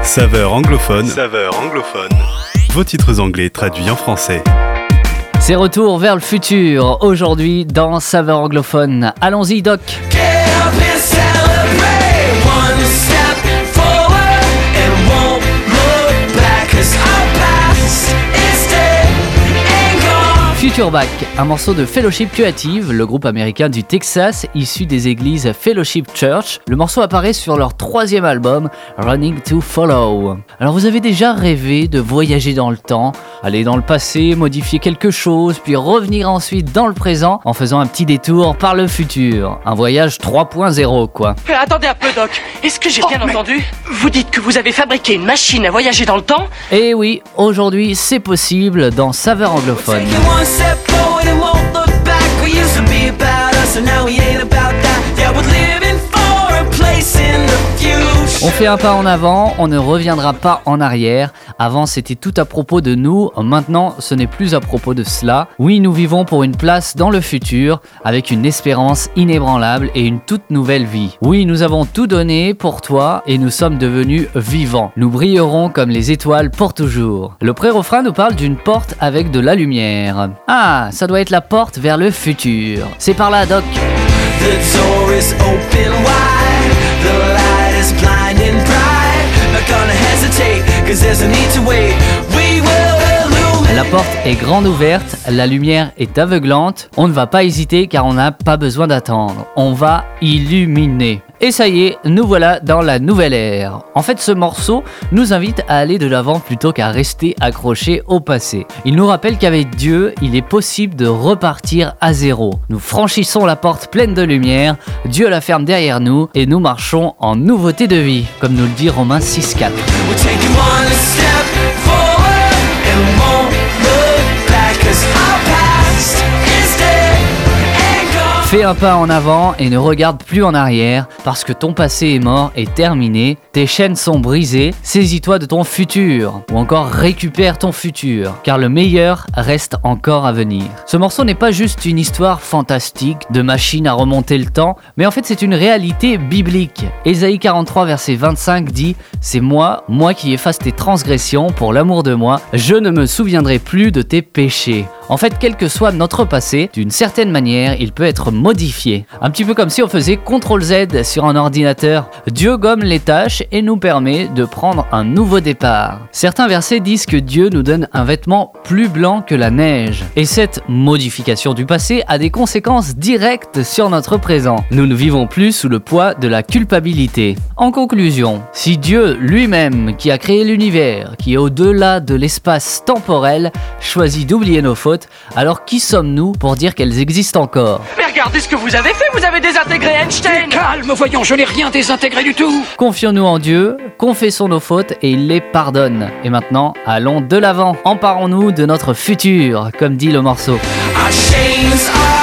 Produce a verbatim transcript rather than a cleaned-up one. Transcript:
Saveur anglophone. Saveur anglophone. Vos titres anglais traduits en français. C'est retour vers le futur, aujourd'hui dans Saveur anglophone. Allons-y, Doc. Future Back, un morceau de Fellowship Creative, le groupe américain du Texas, issu des églises Fellowship Church. Le morceau apparaît sur leur troisième album, Running to Follow. Alors vous avez déjà rêvé de voyager dans le temps, aller dans le passé, modifier quelque chose, puis revenir ensuite dans le présent en faisant un petit détour par le futur. Un voyage trois point zéro quoi. Euh, attendez un peu, Doc. Est-ce que j'ai Oh, bien mais- entendu ? Vous dites que vous avez fabriqué une machine à voyager dans le temps ? Et oui, aujourd'hui c'est possible dans Saveur anglophone. Step forward and won't look back. We used to be about us and now we ain't about that. Yeah, we're living for a place in the future. On fait un pas en avant, on ne reviendra pas en arrière. Avant, c'était tout à propos de nous. Maintenant, ce n'est plus à propos de cela. Oui, nous vivons pour une place dans le futur, avec une espérance inébranlable et une toute nouvelle vie. Oui, nous avons tout donné pour toi et nous sommes devenus vivants. Nous brillerons comme les étoiles pour toujours. Le pré-refrain nous parle d'une porte avec de la lumière. Ah, ça doit être la porte vers le futur. C'est par là, Doc. The door is open wide. The light is blinding bright. Not gonna hesitate, cause there's a need to wait. We will illuminate. La porte est grande ouverte, la lumière est aveuglante. On ne va pas hésiter car on n'a pas besoin d'attendre. On va illuminer. Et ça y est, nous voilà dans la nouvelle ère. En fait, ce morceau nous invite à aller de l'avant plutôt qu'à rester accrochés au passé. Il nous rappelle qu'avec Dieu, il est possible de repartir à zéro. Nous franchissons la porte pleine de lumière, Dieu la ferme derrière nous et nous marchons en nouveauté de vie, comme nous le dit Romains six quatre. We're taking one step forward and won't look back, cause our past is dead and gone. Fais un pas en avant et ne regarde plus en arrière parce que ton passé est mort et terminé, tes chaînes sont brisées, saisis-toi de ton futur ou encore récupère ton futur car le meilleur reste encore à venir. Ce morceau n'est pas juste une histoire fantastique de machine à remonter le temps, mais en fait c'est une réalité biblique. Ésaïe quarante-trois verset vingt-cinq dit « C'est moi, moi qui efface tes transgressions pour l'amour de moi, je ne me souviendrai plus de tes péchés. » En fait, quel que soit notre passé, d'une certaine manière, il peut être modifié. Un petit peu comme si on faisait contrôle Z sur un ordinateur. Dieu gomme les tâches et nous permet de prendre un nouveau départ. Certains versets disent que Dieu nous donne un vêtement plus blanc que la neige. Et cette modification du passé a des conséquences directes sur notre présent. Nous ne vivons plus sous le poids de la culpabilité. En conclusion, si Dieu lui-même, qui a créé l'univers, qui est au-delà de l'espace temporel, choisit d'oublier nos fautes, alors qui sommes-nous pour dire qu'elles existent encore ? Mais regardez ce que vous avez fait, vous avez désintégré Einstein ! Calme, voyons, je n'ai rien désintégré du tout. Confions-nous en Dieu, confessons nos fautes et il les pardonne. Et maintenant, allons de l'avant, emparons-nous de notre futur, comme dit le morceau. Our chains are